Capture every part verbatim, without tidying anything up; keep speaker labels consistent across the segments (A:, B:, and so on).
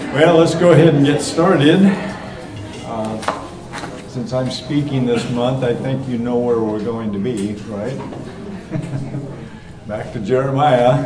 A: Well, let's go ahead and get started. Uh, since I'm speaking this month, I think you know where we're going to be, right? Back to Jeremiah.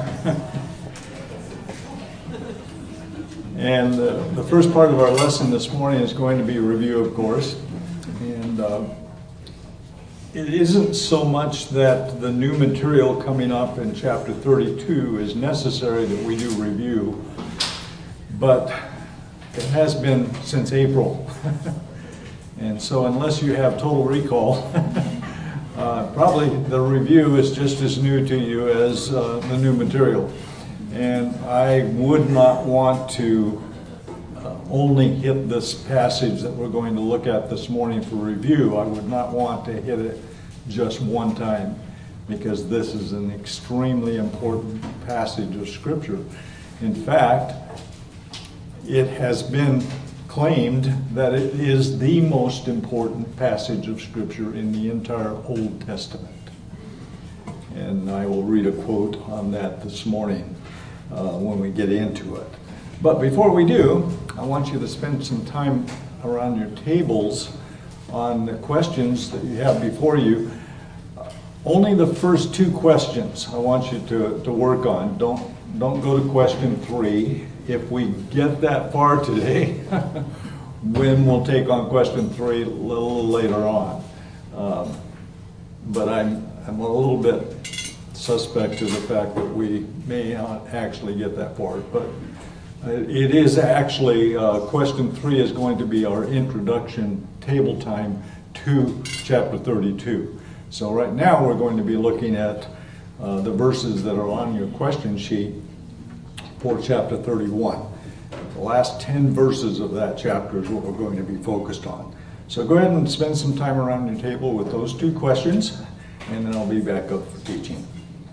A: And uh, the first part of our lesson this morning is going to be a review, of course. And uh, it isn't so much that the new material coming up in chapter thirty-two is necessary that we do review, but it has been since April. And so unless you have total recall, uh, probably the review is just as new to you as uh, the new material. And I would not want to uh, only hit this passage that we're going to look at this morning for review. I would not want to hit it just one time, because this is an extremely important passage of Scripture. In fact, it has been claimed that it is the most important passage of Scripture in the entire Old Testament. And I will read a quote on that this morning uh, when we get into it. But before we do, I want you to spend some time around your tables on the questions that you have before you. Uh, only the first two questions I want you to, to work on. Don't, don't go to question three. If we get that far today, then we'll take on question three a little later on. Um, but I'm, I'm a little bit suspect to the fact that we may not actually get that far. But it is actually, uh, question three is going to be our introduction table time to chapter thirty-two. So right now we're going to be looking at uh, the verses that are on your question sheet for chapter thirty-one. The last ten verses of that chapter is what we're going to be focused on. So go ahead and spend some time around your table with those two questions, and then I'll be back up for teaching.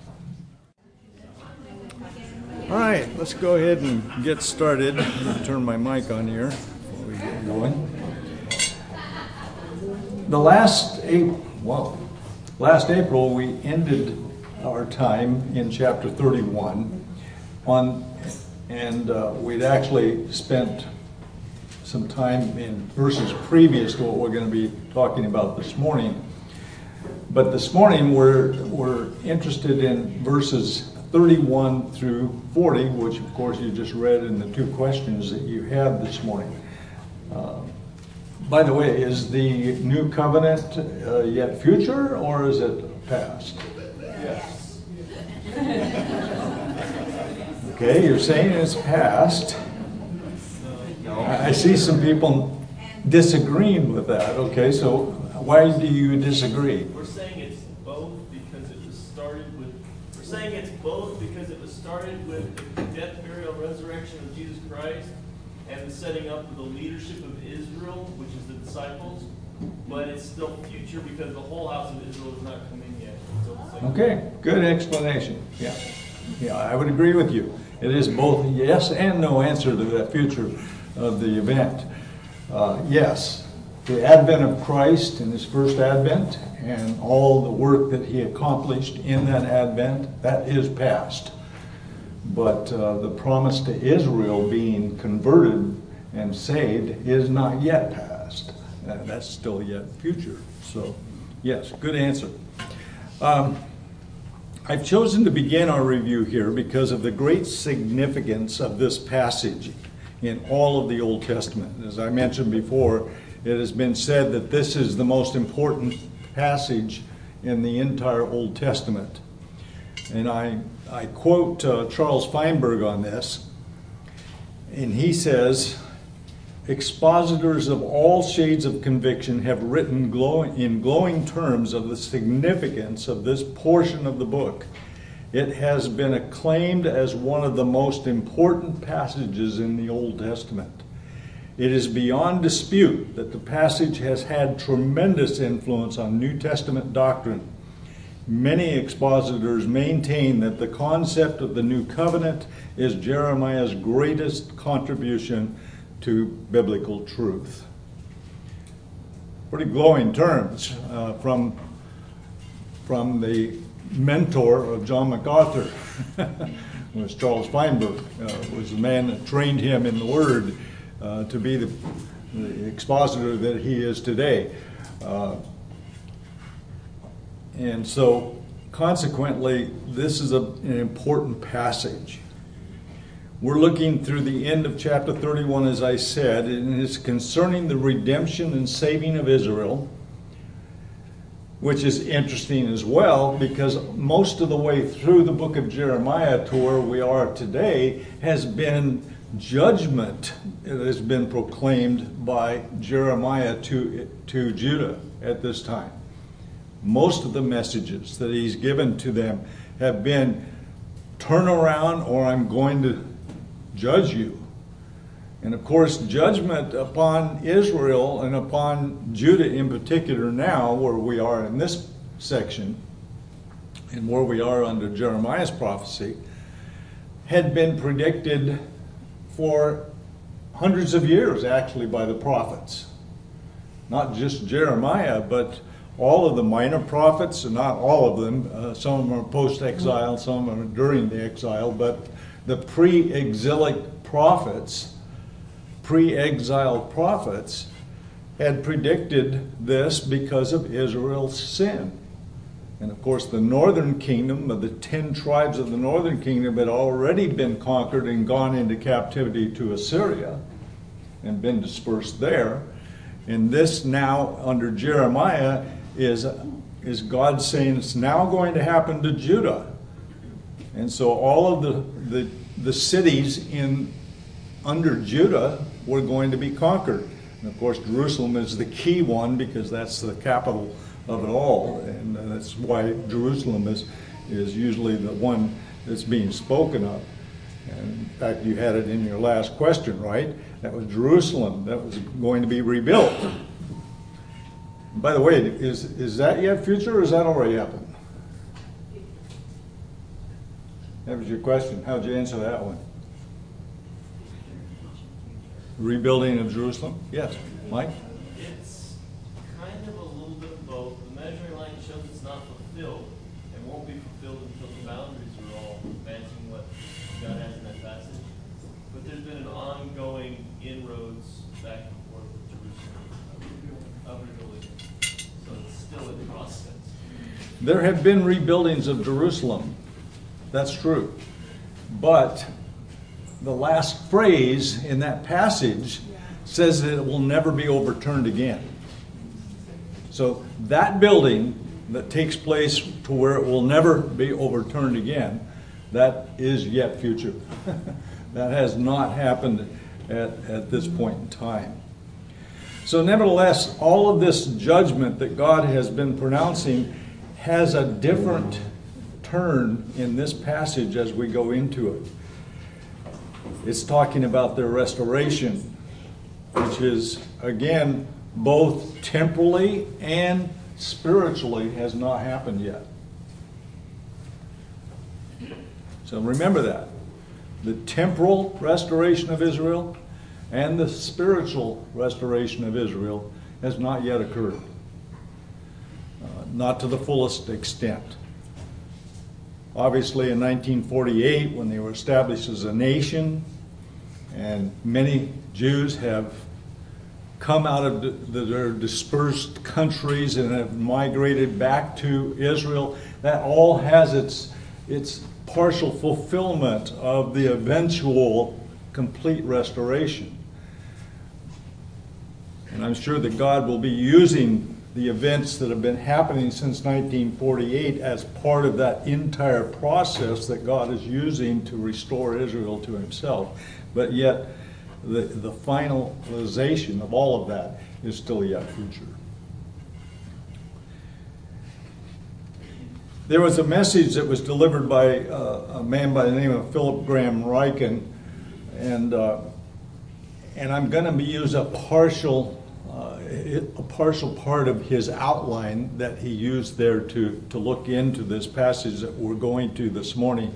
A: All right, let's go ahead and get started. I'm going to turn my mic on here before we get going. The last April, well, last April we ended our time in chapter thirty-one on. And uh, we'd actually spent some time in verses previous to what we're going to be talking about this morning. But this morning we're, we're interested in verses thirty-one through forty, which of course you just read in the two questions that you had this morning. Uh, by the way, is the new covenant uh, yet future, or is it past? Yes. Okay, you're saying it's past. I see some people disagreeing with that. Okay, so why do you disagree?
B: We're saying it's both because it was started with. We're saying it's both because it was started with the death, burial, resurrection of Jesus Christ, and the setting up of the leadership of Israel, which is the disciples. But it's still future because the whole house of Israel has not come in yet. So
A: okay, good explanation. Yeah, yeah, I would agree with you. It is both yes and no answer to that future of the event. Uh, yes, the advent of Christ in his first advent and all the work that he accomplished in that advent, that is past. But uh, the promise to Israel being converted and saved is not yet past. Uh, that's still yet future. So, yes, good answer. Um, I've chosen to begin our review here because of the great significance of this passage in all of the Old Testament. As I mentioned before, it has been said that this is the most important passage in the entire Old Testament. And I, I quote uh, Charles Feinberg on this, and he says, expositors of all shades of conviction have written glowing, in glowing terms of the significance of this portion of the book. It has been acclaimed as one of the most important passages in the Old Testament. It is beyond dispute that the passage has had tremendous influence on New Testament doctrine. Many expositors maintain that the concept of the New Covenant is Jeremiah's greatest contribution to biblical truth. Pretty glowing terms uh, from, from the mentor of John MacArthur, was Charles Feinberg, uh, was the man that trained him in the Word uh, to be the, the expositor that he is today. Uh, and so, consequently, this is a, an important passage. We're looking through the end of chapter thirty-one, as I said, and it's concerning the redemption and saving of Israel, which is interesting as well, because most of the way through the book of Jeremiah to where we are today has been judgment that has been proclaimed by Jeremiah to, to Judah at this time. Most of the messages that he's given to them have been, turn around or I'm going to judge you. And of course, judgment upon Israel and upon Judah in particular now, where we are in this section, and where we are under Jeremiah's prophecy, had been predicted for hundreds of years, actually, by the prophets. Not just Jeremiah, but all of the minor prophets, and not all of them. Uh, some of them are post-exile, some of them are during the exile, but the pre-exilic prophets, pre-exile prophets, had predicted this because of Israel's sin. And of course, the northern kingdom, of the ten tribes of the northern kingdom, had already been conquered and gone into captivity to Assyria and been dispersed there. And this now, under Jeremiah, is, is God saying it's now going to happen to Judah. And so all of the, the, the cities in under Judah were going to be conquered. And of course, Jerusalem is the key one because that's the capital of it all. And that's why Jerusalem is, is usually the one that's being spoken of. And in fact, you had it in your last question, right? That was Jerusalem that was going to be rebuilt. By the way, is, is that yet future or has that already happened? That was your question. How'd you answer that one? Rebuilding of Jerusalem? Yes. Mike?
B: It's kind of a little bit of both. The measuring line shows it's not fulfilled and won't be fulfilled until the boundaries are all matching what God has in that passage. But there's been an ongoing inroads back and forth with Jerusalem of rebuilding. So it's still in process.
A: There have been rebuildings of Jerusalem. That's true. But the last phrase in that passage says that it will never be overturned again. So that building that takes place to where it will never be overturned again, that is yet future. That has not happened at, at this point in time. So nevertheless, all of this judgment that God has been pronouncing has a different turn in this passage as we go into it. It's talking about their restoration, which is, again, both temporally and spiritually has not happened yet. So remember that. The temporal restoration of Israel and the spiritual restoration of Israel has not yet occurred. Uh, not to the fullest extent. Obviously, in nineteen forty-eight, when they were established as a nation, and many Jews have come out of the, their dispersed countries and have migrated back to Israel, that all has its, its partial fulfillment of the eventual complete restoration. And I'm sure that God will be using the events that have been happening since nineteen forty-eight as part of that entire process that God is using to restore Israel to himself. But yet, the, the finalization of all of that is still yet future. There was a message that was delivered by uh, a man by the name of Philip Graham Ryken, and uh, and I'm going to use a partial uh, a partial part of his outline that he used there to to look into this passage that we're going to this morning.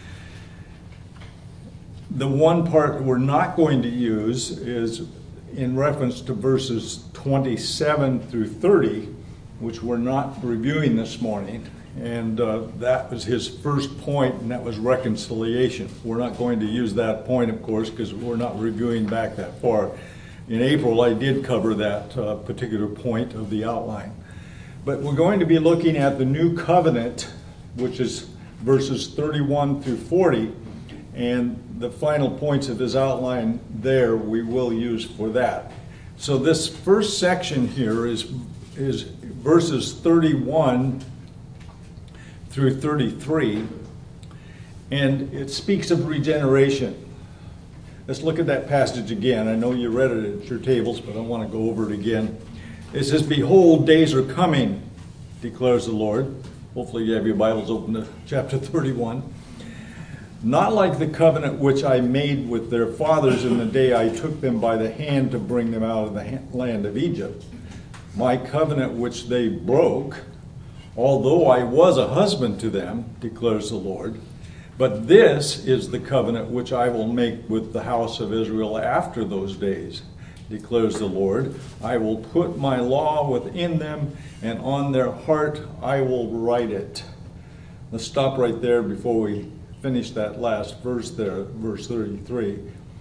A: The one part we're not going to use is in reference to verses twenty-seven through thirty, which we're not reviewing this morning. And uh, that was his first point, and that was reconciliation. We're not going to use that point, of course, because we're not reviewing back that far. In April, I did cover that uh, particular point of the outline. But we're going to be looking at the new covenant, which is verses thirty-one through forty, and the final points of his outline there we will use for that. So this first section here is, is verses thirty-one through thirty-three, and it speaks of regeneration. Let's look at that passage again. I know you read it at your tables, but I want to go over it again. It says, "Behold, days are coming, declares the Lord." Hopefully you have your Bibles open to chapter thirty-one. "Not like the covenant which I made with their fathers in the day I took them by the hand to bring them out of the land of Egypt. My covenant which they broke, although I was a husband to them, declares the Lord. But this is the covenant which I will make with the house of Israel after those days, declares the Lord. I will put my law within them, and on their heart I will write it." Let's stop right there before we finish that last verse there, verse thirty-three.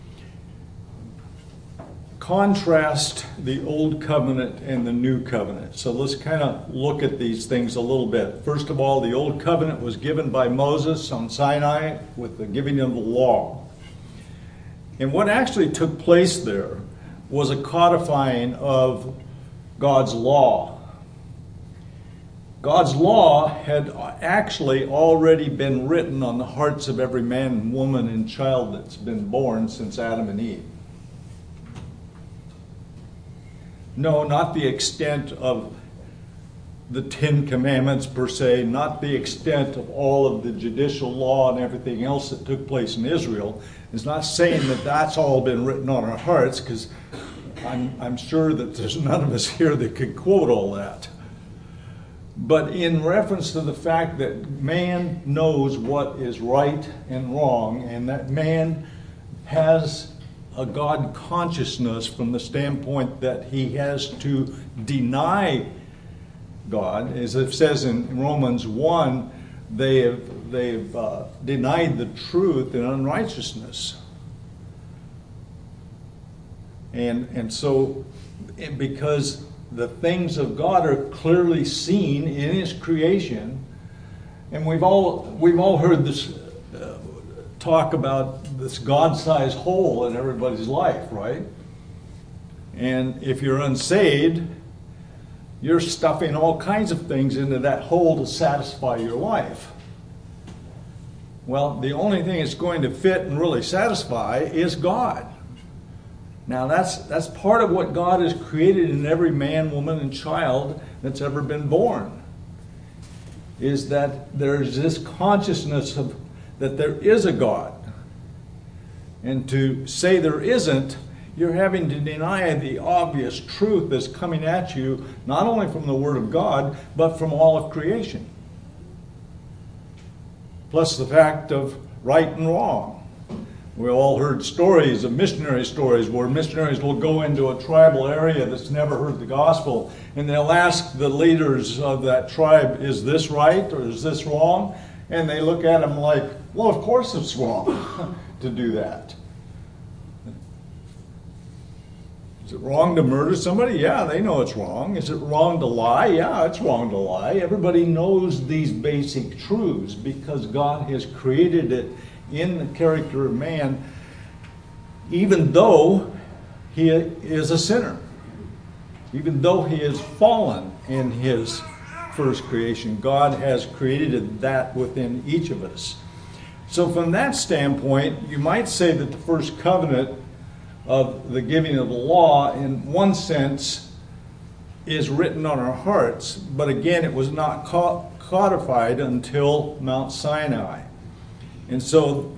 A: Contrast the old covenant and the new covenant. So let's kind of look at these things a little bit. First of all, the old covenant was given by Moses on Sinai with the giving of the law. And what actually took place there was a codifying of God's law. God's law had actually already been written on the hearts of every man and woman and child that's been born since Adam and Eve. No, not the extent of the Ten Commandments per se, not the extent of all of the judicial law and everything else that took place in Israel. It's not saying that that's all been written on our hearts, because I'm, I'm sure that there's none of us here that could quote all that. But in reference to the fact that man knows what is right and wrong, and that man has a God consciousness from the standpoint that he has to deny God. As it says in Romans one, they have, they've uh, denied the truth in unrighteousness. And, and so, because the things of God are clearly seen in his creation, and we've all, we've all heard this uh, talk about this God-sized hole in everybody's life, right? And if you're unsaved, you're stuffing all kinds of things into that hole to satisfy your life. Well, the only thing that's going to fit and really satisfy is God. Now, that's that's part of what God has created in every man, woman, and child that's ever been born, is that there's this consciousness of that there is a God. And to say there isn't, you're having to deny the obvious truth that's coming at you, not only from the Word of God, but from all of creation. Plus the fact of right and wrong. We all heard stories of missionary stories where missionaries will go into a tribal area that's never heard the gospel, and they'll ask the leaders of that tribe, is this right or is this wrong? And they look at them like, well, of course it's wrong to do that. Is it wrong to murder somebody? Yeah, they know it's wrong. Is it wrong to lie? Yeah, it's wrong to lie. Everybody knows these basic truths because God has created it in the character of man, even though he is a sinner, even though he is fallen in his first creation. God has created that within each of us. So from that standpoint, you might say that the first covenant of the giving of the law, in one sense, is written on our hearts, but again, it was not codified until Mount Sinai. And so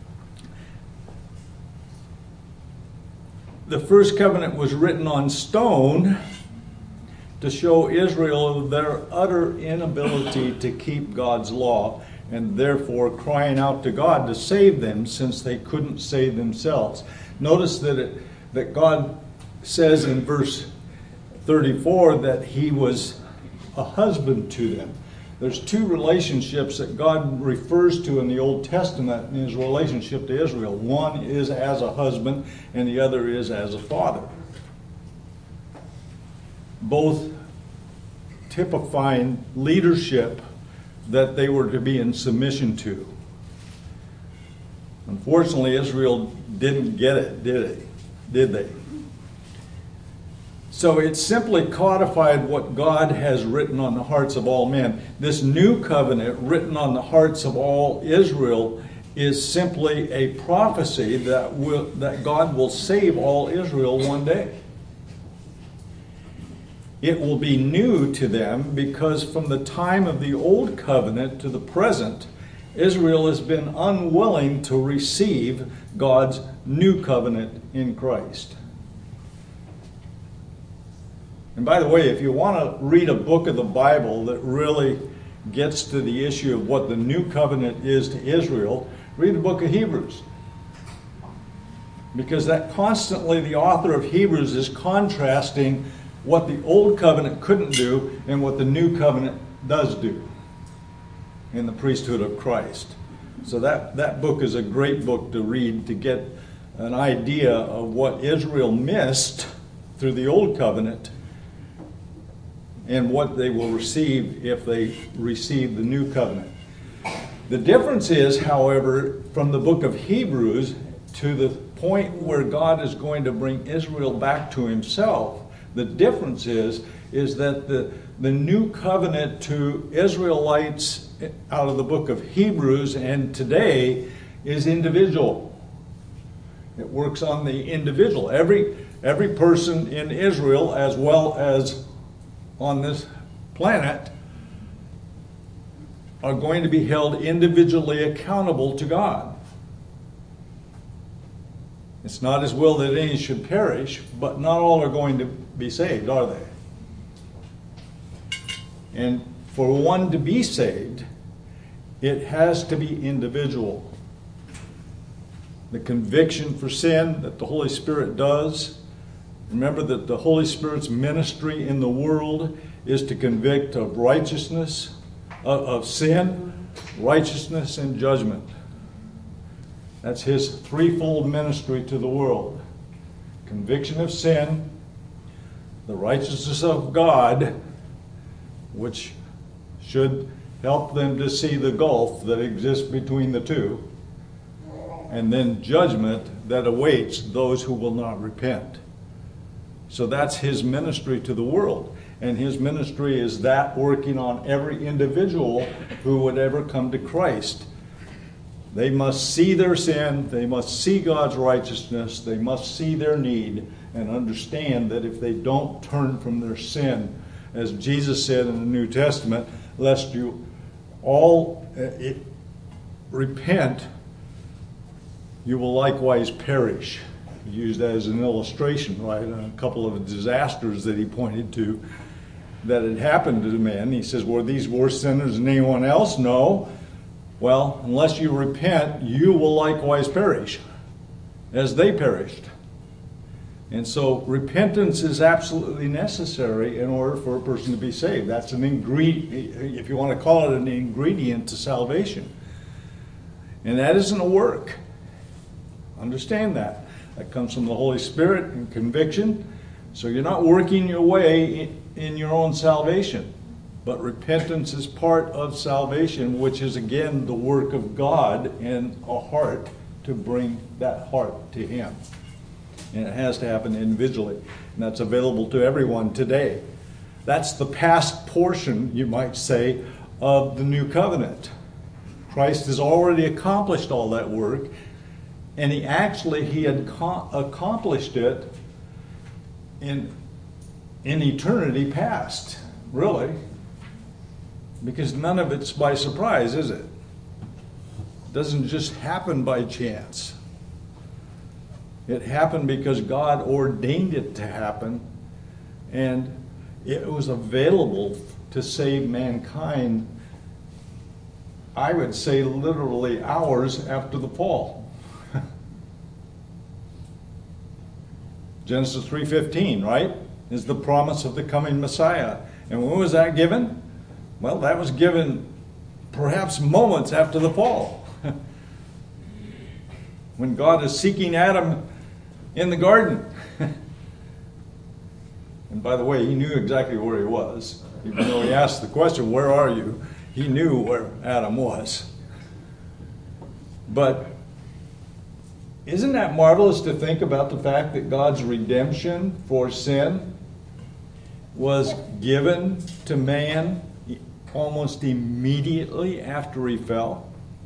A: the first covenant was written on stone to show Israel their utter inability to keep God's law, and therefore crying out to God to save them since they couldn't save themselves. Notice that it, that God says in verse thirty-four that he was a husband to them. There's two relationships that God refers to in the Old Testament in his relationship to Israel. One is as a husband, and the other is as a father. Both typifying leadership that they were to be in submission to. Unfortunately, Israel didn't get it, did it? Did they? So it simply codified what God has written on the hearts of all men. This new covenant written on the hearts of all Israel is simply a prophecy that will, that God will save all Israel one day. It will be new to them because from the time of the old covenant to the present, Israel has been unwilling to receive God's new covenant in Christ. And by the way, if you want to read a book of the Bible that really gets to the issue of what the new covenant is to Israel, read the book of Hebrews. Because that constantly the author of Hebrews is contrasting what the old covenant couldn't do and what the new covenant does do in the priesthood of Christ. So that, that book is a great book to read to get an idea of what Israel missed through the old covenant and what they will receive if they receive the new covenant. The difference is, however, from the book of Hebrews to the point where God is going to bring Israel back to himself, the difference is, is that the, the new covenant to Israelites out of the book of Hebrews and today is individual. It works on the individual. Every, every person in Israel, as well as on this planet, are going to be held individually accountable to God. It's not his will that any should perish, but not all are going to be saved, are they? And for one to be saved, it has to be individual. The conviction for sin that the Holy Spirit does. Remember that the Holy Spirit's ministry in the world is to convict of righteousness, of, of sin, righteousness, and judgment. That's his threefold ministry to the world. Conviction of sin, the righteousness of God, which should help them to see the gulf that exists between the two, and then judgment that awaits those who will not repent. So that's his ministry to the world. And his ministry is that working on every individual who would ever come to Christ. They must see their sin, they must see God's righteousness, they must see their need and understand that if they don't turn from their sin, as Jesus said in the New Testament, lest you all uh, it, repent, you will likewise perish. He used that as an illustration, right? A couple of disasters that he pointed to that had happened to the men. He says, were these worse sinners than anyone else? No. Well, unless you repent, you will likewise perish, as they perished. And so repentance is absolutely necessary in order for a person to be saved. That's an ingredient, if you want to call it an ingredient to salvation. And that isn't a work. Understand that. That comes from the Holy Spirit and conviction. So you're not working your way in your own salvation. But repentance is part of salvation, which is again the work of God in a heart to bring that heart to him. And it has to happen individually. And that's available to everyone today. That's the past portion, you might say, of the new covenant. Christ has already accomplished all that work. And he actually, he had co- accomplished it in, in eternity past, really. Because none of it's by surprise, is it? It doesn't just happen by chance. It happened because God ordained it to happen, and it was available to save mankind, I would say literally hours after the fall. Genesis three fifteen, right, is the promise of the coming Messiah. And when was that given? Well, that was given perhaps moments after the fall. When God is seeking Adam in the garden. And by the way, he knew exactly where he was. Even though he asked the question, where are you? He knew where Adam was. But isn't that marvelous to think about the fact that God's redemption for sin was given to man almost immediately after he fell?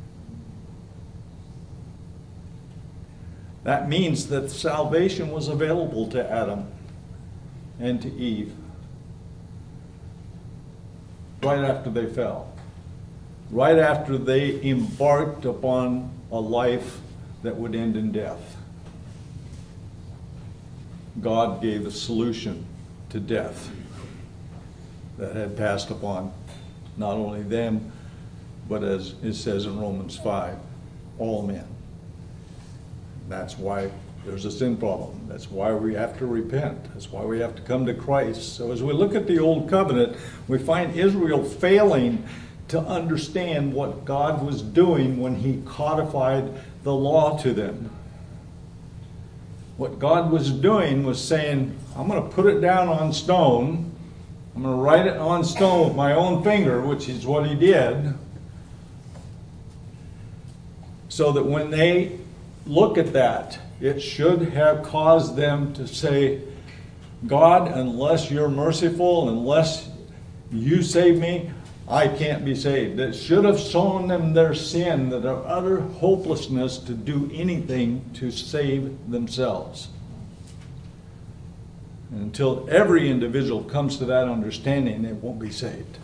A: That means that salvation was available to Adam and to Eve right after they fell, right after they embarked upon a life that would end in death. God gave the solution to death that had passed upon not only them, but as it says in Romans five, all men. That's why there's a sin problem. That's why we have to repent. That's why we have to come to Christ. So as we look at the Old Covenant, we find Israel failing to understand what God was doing when he codified the law to them. What God was doing was saying, I'm going to put it down on stone. I'm going to write it on stone with my own finger, which is what he did, so that when they look at that, it should have caused them to say, God, unless you're merciful, unless you save me, I can't be saved. It should have shown them their sin, their utter hopelessness to do anything to save themselves. And until every individual comes to that understanding, they won't be saved.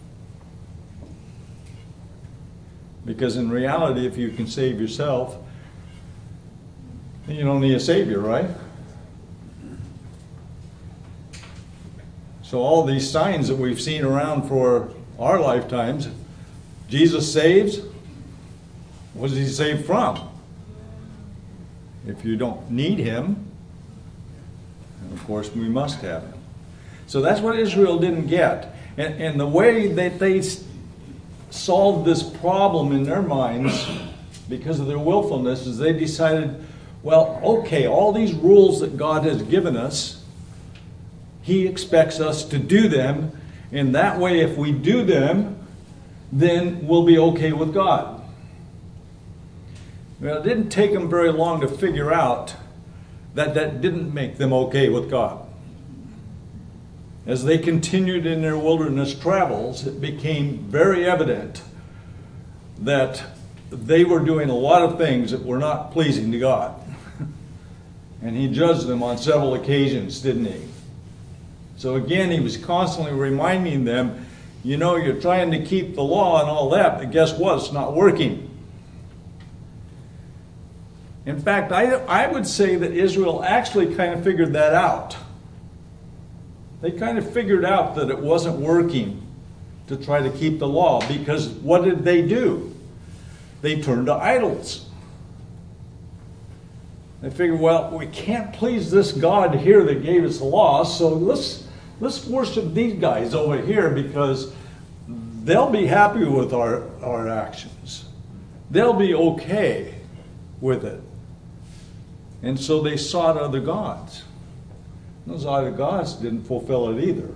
A: Because in reality, if you can save yourself, then you don't need a Savior, right? So all these signs that we've seen around for our lifetimes, Jesus saves. What does he save from? If you don't need him, and of course we must have him. So that's what Israel didn't get. And, and the way that they solved this problem in their minds, because of their willfulness, is they decided, well, okay, all these rules that God has given us, he expects us to do them. And that way, if we do them, then we'll be okay with God. Well, it didn't take them very long to figure out that that didn't make them okay with God. As they continued in their wilderness travels, it became very evident that they were doing a lot of things that were not pleasing to God. And he judged them on several occasions, didn't he? So again, he was constantly reminding them, you know, you're trying to keep the law and all that, but guess what? It's not working. In fact, I, I would say that Israel actually kind of figured that out. They kind of figured out that it wasn't working to try to keep the law, because what did they do? They turned to idols. They figured, well, we can't please this God here that gave us the law, so let's let's worship these guys over here, because they'll be happy with our, our actions. They'll be okay with it. And so they sought other gods. Those other gods didn't fulfill it either.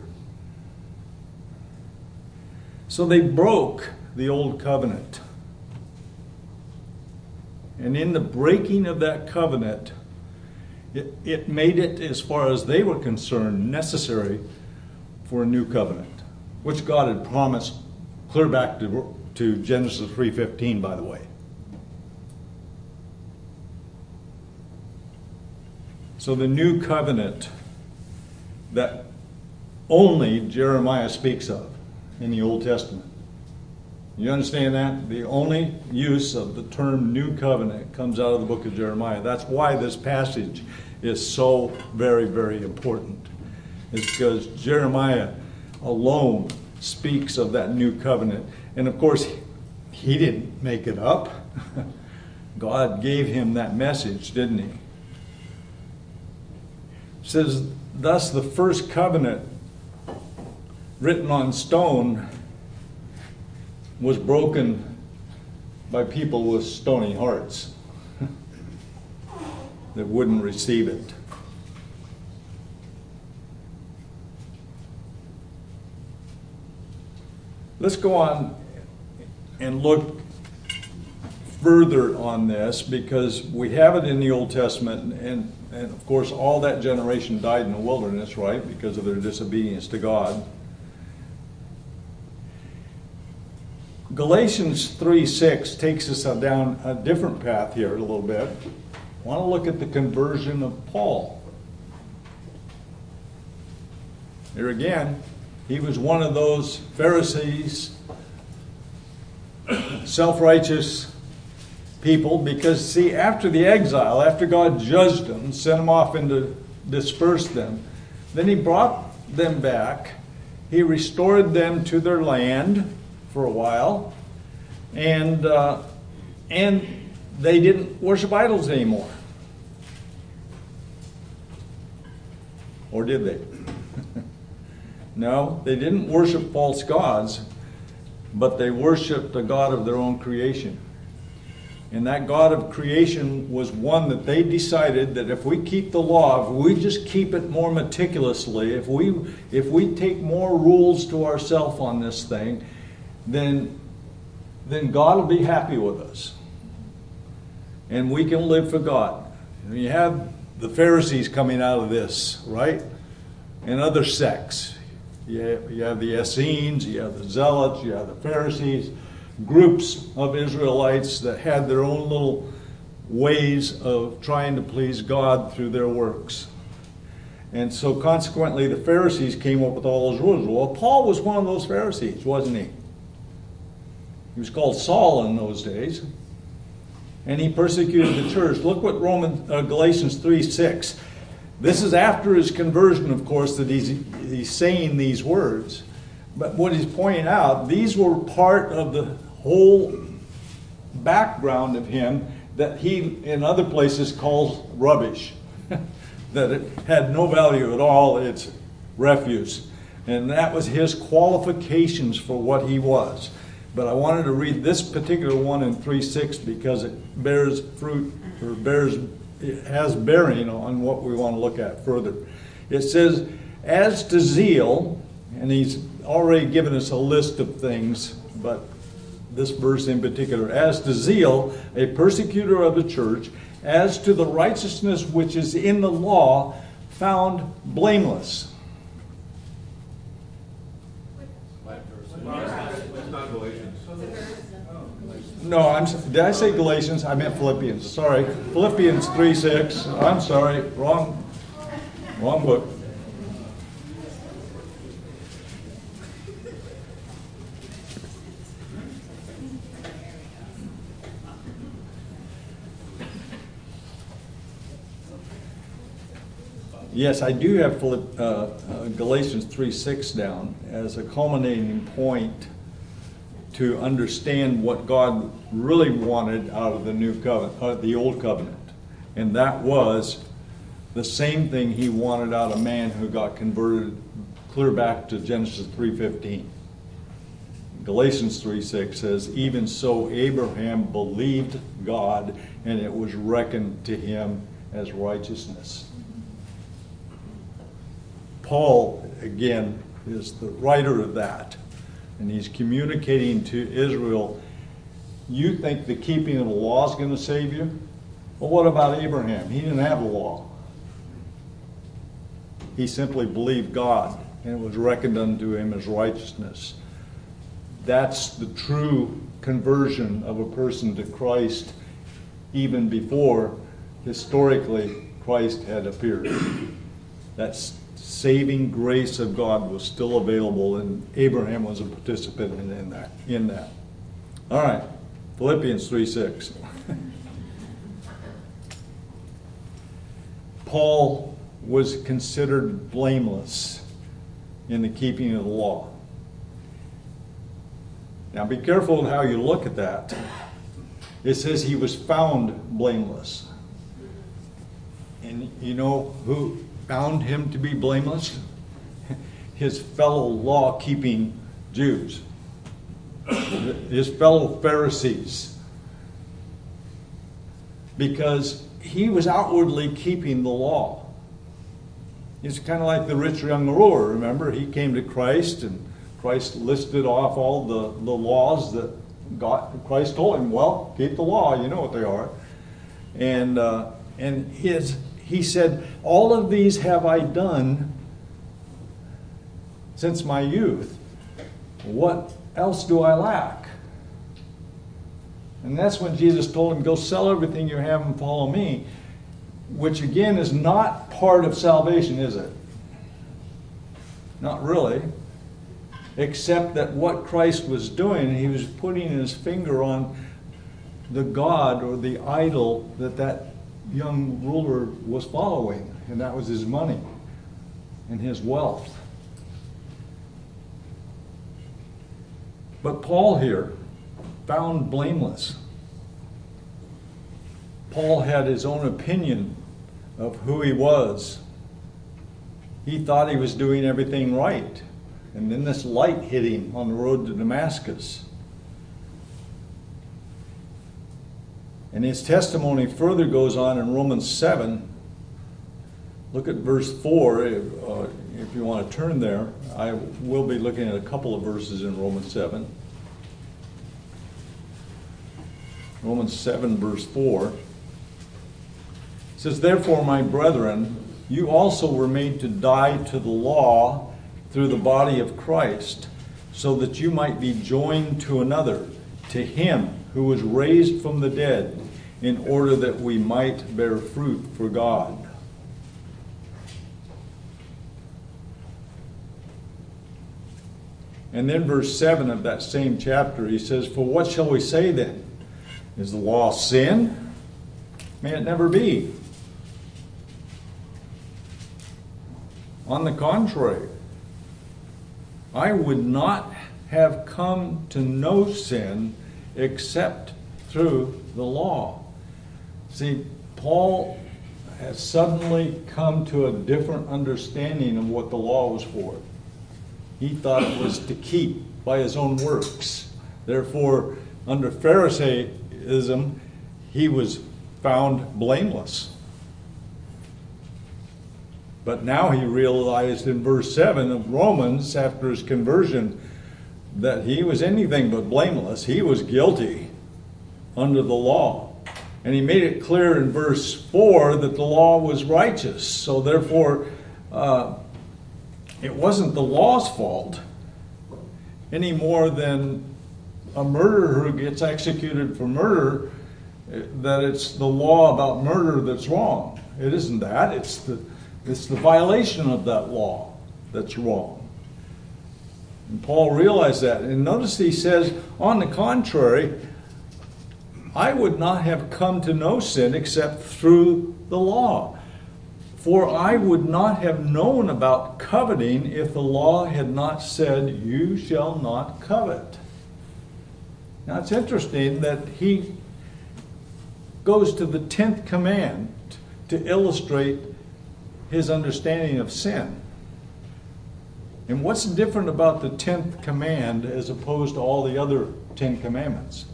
A: So they broke the old covenant. And in the breaking of that covenant, it, it made it, as far as they were concerned, necessary for a new covenant, which God had promised clear back to, to Genesis three fifteen, by the way. So the new covenant that only Jeremiah speaks of in the Old Testament. You understand that? The only use of the term new covenant comes out of the book of Jeremiah. That's why this passage is so very, very important. It's because Jeremiah alone speaks of that new covenant. And of course, he didn't make it up. God gave him that message, didn't he? It says, thus the first covenant written on stone was broken by people with stony hearts that wouldn't receive it. Let's go on and look further on this, because we have it in the Old Testament, and, and of course all that generation died in the wilderness, right, because of their disobedience to God. Galatians three six takes us down a different path here a little bit. I want to look at the conversion of Paul. Here again, he was one of those Pharisees, self-righteous people, because, see, after the exile, after God judged them, sent them off and to disperse them, then he brought them back. He restored them to their land for a while, and uh, and they didn't worship idols anymore. Or did they? No, they didn't worship false gods, but they worshiped the God of their own creation. And that God of creation was one that they decided that if we keep the law, if we just keep it more meticulously, if we if we take more rules to ourselves on this thing, then then God will be happy with us. And we can live for God. And you have the Pharisees coming out of this, right? And other sects. You have, you have the Essenes, you have the Zealots, you have the Pharisees, groups of Israelites that had their own little ways of trying to please God through their works. And so consequently the Pharisees came up with all those rules. Well, Paul was one of those Pharisees, wasn't he? He was called Saul in those days. And he persecuted the church. Look what Romans, uh, Galatians three six. This is after his conversion, of course, that he's, he's saying these words. But what he's pointing out, these were part of the whole background of him that he, in other places, calls rubbish. That it had no value at all, it's refuse. And that was his qualifications for what he was. But I wanted to read this particular one in three six because it bears fruit, or bears, it has bearing on what we want to look at further. It says, as to zeal, and he's already given us a list of things, but this verse in particular, as to zeal, a persecutor of the church, as to the righteousness which is in the law, found blameless. No, I'm, did I say Galatians? I meant Philippians. Sorry. Philippians three six. I'm sorry. Wrong, wrong book. Yes, I do have Philipp, uh, uh, Galatians three six down as a culminating point to understand what God really wanted out of the new covenant, uh, the old covenant. And that was the same thing he wanted out of man who got converted clear back to Genesis three fifteen. Galatians three six says, even so Abraham believed God, and it was reckoned to him as righteousness. Paul, again, is the writer of that. And he's communicating to Israel, you think the keeping of the law is going to save you? Well, what about Abraham? He didn't have the law. He simply believed God, and it was reckoned unto him as righteousness. That's the true conversion of a person to Christ, even before, historically, Christ had appeared. That's saving grace of God was still available, and Abraham was a participant in that. In that. All right, Philippians three six. Paul was considered blameless in the keeping of the law. Now be careful how you look at that. It says he was found blameless. And you know who found him to be blameless? His fellow law-keeping Jews. his fellow Pharisees, because he was outwardly keeping the law. It's kind of like the rich young ruler, remember? He came to Christ, and Christ listed off all the, the laws that God, Christ told him, well, keep the law, you know what they are. And uh, and his he said, all of these have I done since my youth. What else do I lack? And that's when Jesus told him, go sell everything you have and follow me, which again is not part of salvation, is it? Not really. Except that what Christ was doing, he was putting his finger on the god or the idol that that young ruler was following, and that was his money and his wealth. But Paul here, found blameless. Paul had his own opinion of who he was. He thought he was doing everything right. And then this light hit him on the road to Damascus. And his testimony further goes on in Romans seven. Look at verse four, if, uh, if you want to turn there. I will be looking at a couple of verses in Romans seven. Romans seven, verse four. It says, therefore, my brethren, you also were made to die to the law through the body of Christ, so that you might be joined to another, to him who was raised from the dead, in order that we might bear fruit for God. And then verse seven of that same chapter, he says, for what shall we say then? Is the law sin? May it never be. On the contrary, I would not have come to know sin except through the law. See, Paul has suddenly come to a different understanding of what the law was for. He thought it was to keep by his own works. Therefore, under Pharisaism, he was found blameless. But now he realized in verse seven of Romans, after his conversion, that he was anything but blameless. He was guilty under the law. And he made it clear in verse four that the law was righteous. So therefore, uh, it wasn't the law's fault any more than a murderer who gets executed for murder, that it's the law about murder that's wrong. It isn't that. It's the It's the violation of that law that's wrong. And Paul realized that. And notice he says, on the contrary, I would not have come to know sin except through the law. For I would not have known about coveting if the law had not said, you shall not covet. Now it's interesting that he goes to the tenth command to illustrate his understanding of sin. And what's different about the tenth command as opposed to all the other Ten Commandments?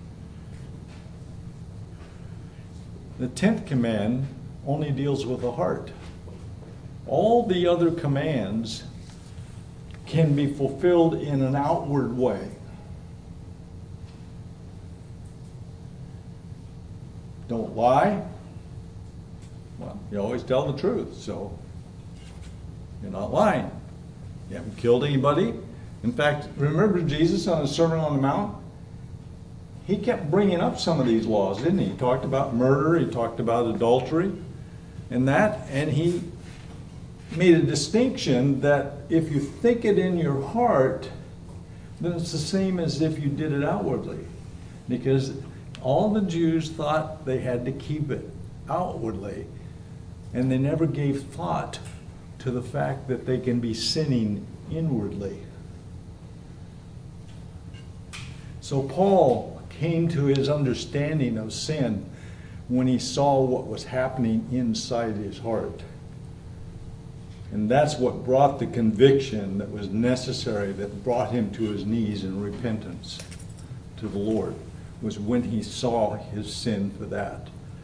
A: The tenth command only deals with the heart. All the other commands can be fulfilled in an outward way. Don't lie. Well, you always tell the truth, so you're not lying. You haven't killed anybody. In fact, remember Jesus on the Sermon on the Mount? He kept bringing up some of these laws, didn't he? He talked about murder, he talked about adultery, and that, and he made a distinction that if you think it in your heart, then it's the same as if you did it outwardly. Because all the Jews thought they had to keep it outwardly, and they never gave thought to the fact that they can be sinning inwardly. So Paul came to his understanding of sin when he saw what was happening inside his heart. And that's what brought the conviction that was necessary, that brought him to his knees in repentance to the Lord, was when he saw his sin for that.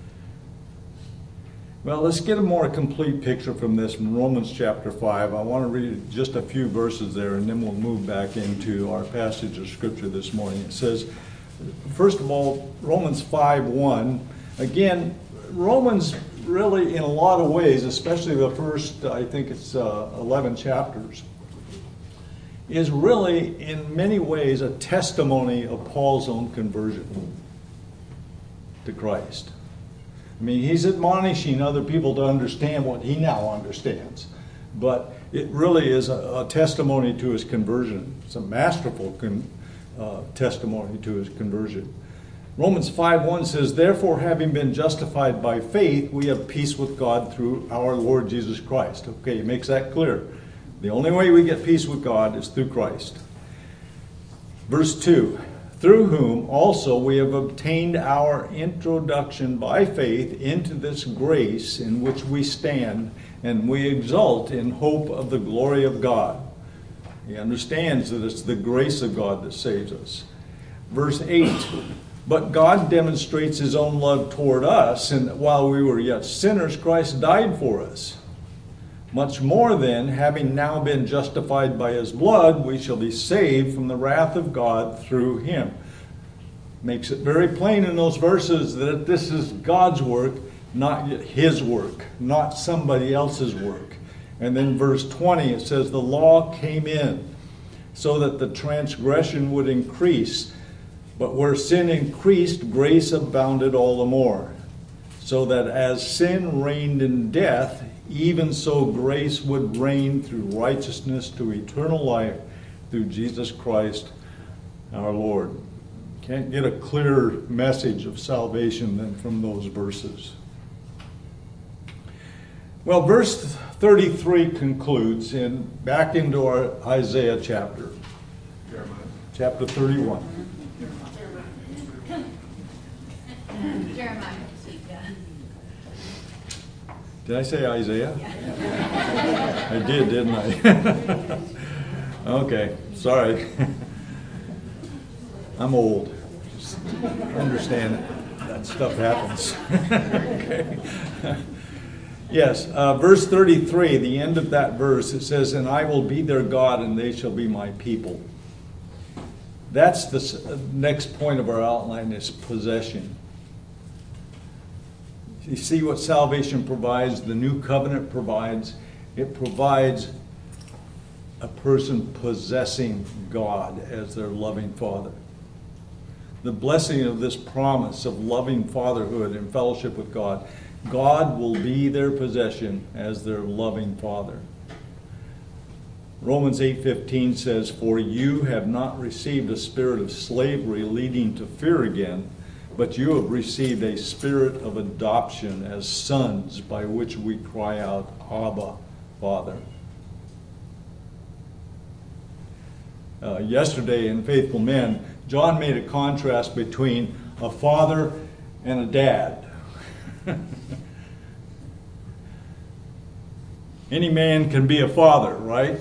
A: Well, let's get a more complete picture from this in Romans chapter five. I want to read just a few verses there, and then we'll move back into our passage of Scripture this morning. It says, first of all, Romans five one. Again, Romans really, in a lot of ways, especially the first, I think it's uh, eleven chapters, is really, in many ways, a testimony of Paul's own conversion to Christ. I mean, he's admonishing other people to understand what he now understands. But it really is a, a testimony to his conversion. It's a masterful con, uh, testimony to his conversion. Romans five one says, therefore, having been justified by faith, we have peace with God through our Lord Jesus Christ. Okay, he makes that clear. The only way we get peace with God is through Christ. Verse two, through whom also we have obtained our introduction by faith into this grace in which we stand, and we exult in hope of the glory of God. He understands that it's the grace of God that saves us. Verse eight, but God demonstrates his own love toward us, and that while we were yet sinners, Christ died for us. Much more then, having now been justified by his blood, we shall be saved from the wrath of God through him. Makes it very plain in those verses that this is God's work, not his work, not somebody else's work. And then verse twenty, it says, the law came in so that the transgression would increase. But where sin increased, grace abounded all the more. So that as sin reigned in death, even so grace would reign through righteousness to eternal life through Jesus Christ our Lord. Can't get a clearer message of salvation than from those verses. Well, verse thirty-three concludes in back into our Isaiah chapter. Jeremiah. Chapter thirty-one.
C: Jeremiah.
A: Did I say Isaiah? Yeah. I did, didn't I? Okay, sorry. I'm old. Just understand it. That stuff happens. Okay. Yes, uh, verse thirty-three, the end of that verse, it says, and I will be their God and they shall be my people. That's the next point of our outline, is possession. You see what salvation provides, the new covenant provides. It provides a person possessing God as their loving Father. The blessing of this promise of loving fatherhood and fellowship with God, God will be their possession as their loving Father. Romans eight fifteen says, for you have not received a spirit of slavery leading to fear again, but you have received a spirit of adoption as sons, by which we cry out, Abba, Father. Uh, yesterday in Faithful Men, John made a contrast between a father and a dad. Any man can be a father, right?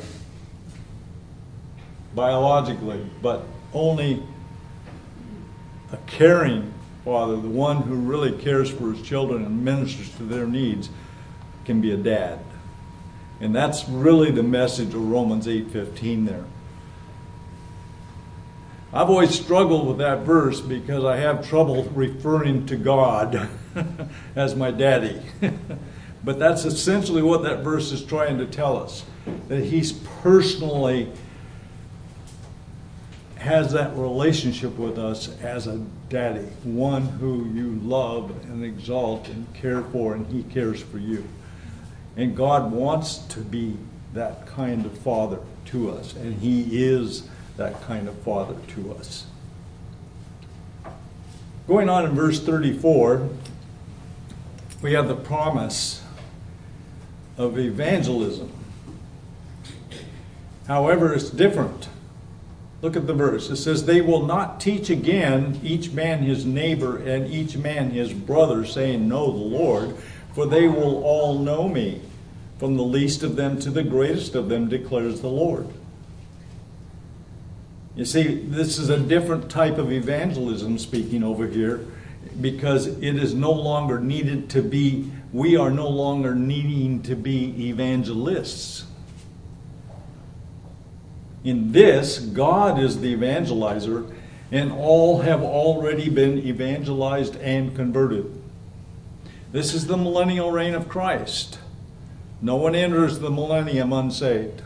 A: Biologically, but only a caring father, the one who really cares for his children and ministers to their needs, can be a dad. And that's really the message of Romans eight fifteen there. I've always struggled with that verse because I have trouble referring to God as my daddy. But that's essentially what that verse is trying to tell us, that he's personally has that relationship with us as a daddy, one who you love and exalt and care for, and he cares for you. And God wants to be that kind of father to us, and he is that kind of father to us. Going on in verse thirty-four, we have the promise of evangelism. However, it's different. Look at the verse. It says, they will not teach again each man his neighbor and each man his brother, saying, know the Lord, for they will all know me, from the least of them to the greatest of them, declares the Lord. You see, this is a different type of evangelism speaking over here, because it is no longer needed to be, we are no longer needing to be evangelists. In this, God is the evangelizer, and all have already been evangelized and converted. This is the millennial reign of Christ. No one enters the millennium unsaved.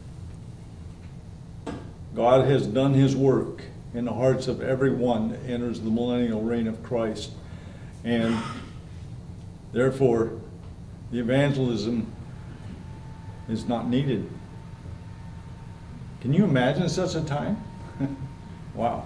A: God has done his work in the hearts of everyone that enters the millennial reign of Christ. And therefore, the evangelism is not needed. Can you imagine such a time? Wow.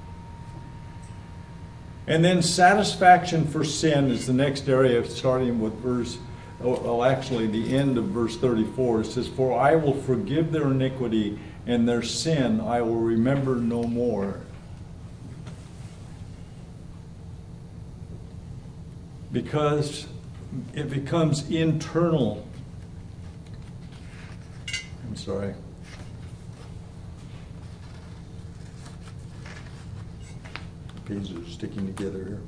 A: And then satisfaction for sin is the next area, starting with verse, well, actually the end of verse thirty-four. It says, "For I will forgive their iniquity, and their sin I will remember no more." Because it becomes internal. I'm sorry. Pages are sticking together here.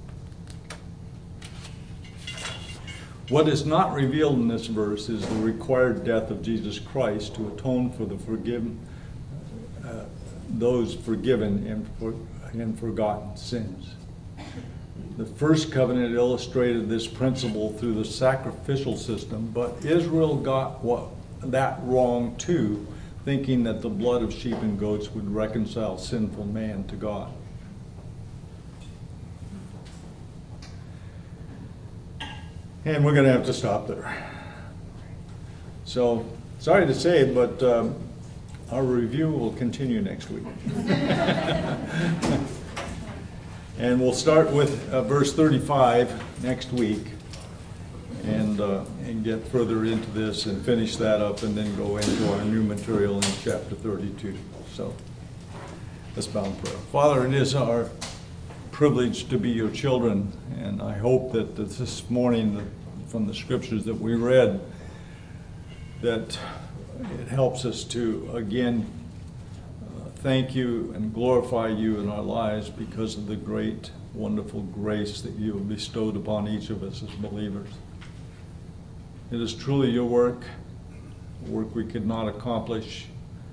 A: What is not revealed in this verse is the required death of Jesus Christ to atone for the forgiven, uh, those forgiven and, for, and forgotten sins. The first covenant illustrated this principle through the sacrificial system, but Israel got what, that wrong too, thinking that the blood of sheep and goats would reconcile sinful man to God. And we're going to have to stop there. So, sorry to say, but um, our review will continue next week. And we'll start with uh, verse thirty-five next week, and uh, and get further into this and finish that up, and then go into our new material in chapter thirty-two. So, let's bow in prayer. Father, it is our privilege to be your children, and I hope that this morning from the scriptures that we read, that it helps us to again uh, thank you and glorify you in our lives because of the great, wonderful grace that you have bestowed upon each of us as believers. It is truly your work, a work we could not accomplish.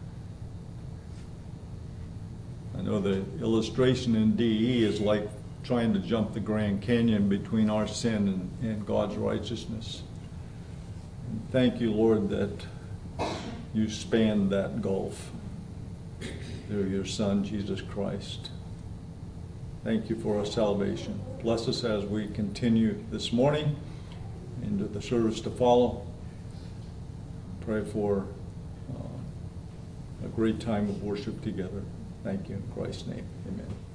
A: I know the illustration in D E is like trying to jump the Grand Canyon between our sin and, and God's righteousness. And thank you, Lord, that you spanned that gulf through your Son, Jesus Christ. Thank you for our salvation. Bless us as we continue this morning into the service to follow. Pray for uh, a great time of worship together. Thank you in Christ's name. Amen.